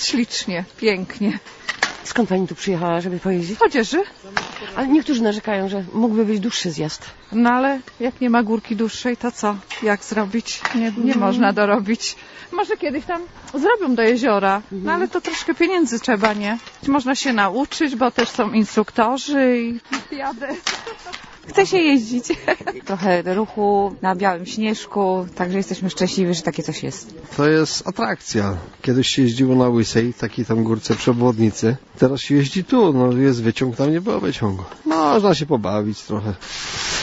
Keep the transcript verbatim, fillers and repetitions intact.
ślicznie, pięknie. Skąd pani tu przyjechała, żeby pojeździć? Chodzieży. Ale niektórzy narzekają, że mógłby być dłuższy zjazd. No ale jak nie ma górki dłuższej, to co? Jak zrobić? Nie, nie można dorobić. Może kiedyś tam zrobią do jeziora, no ale to troszkę pieniędzy trzeba, nie? Można się nauczyć, bo też są instruktorzy i jadę. Chce się jeździć. Trochę ruchu na białym śnieżku, także jesteśmy szczęśliwi, że takie coś jest. To jest atrakcja. Kiedyś się jeździło na Łysej, takiej tam górce przy obwodnicy. Teraz się jeździ tu, no jest wyciąg, tam nie było wyciągu. Można się pobawić trochę.